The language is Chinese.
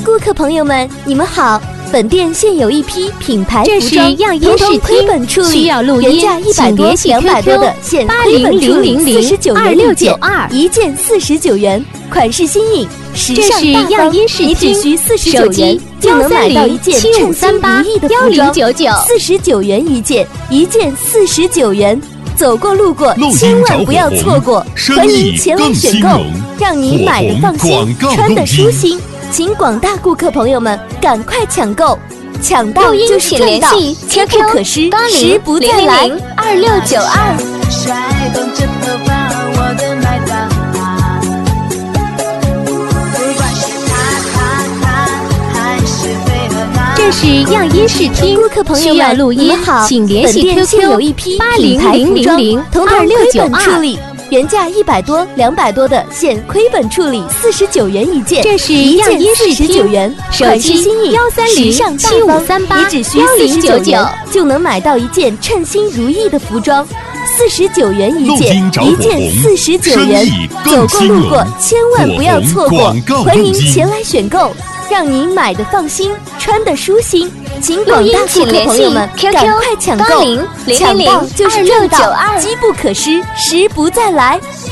顾客朋友们，你们好。本店现有一批品牌这是服装， 样音视亏本处理， 需要录音， 原价100多、200多的，现亏本处理49元一件 ，80002692， 一件49元，款式新颖，时尚大方。 这是样音视听， 你只需49元就能买到一件称心如意的服装，49元一件，一件49元。走过路过，千万不要错过，欢迎前来选购，让你买的放心，穿的舒心。请广大顾客朋友们赶快抢购，抢到就是赚到，机不可失，时不再来。 2692。 甩动着头发，我的麦当娜，不管是他还是配合他。 这是样音视听， 顾客朋友需要录音，请联系 QQ 有一批品牌服装，统统亏本处理。原价100多、200多的，现亏本处理49元一件， 这是一件样音视 49元，款式新颖，时尚大方，你只需49元就能买到一件称心如意的服装，49元一件，一件49元。走过路过，千万不要错过，欢迎前来选购，让你买的放心，穿的舒心。请广大顾客朋友们赶快抢购，抢到就是赚到，机不可失，时不再来。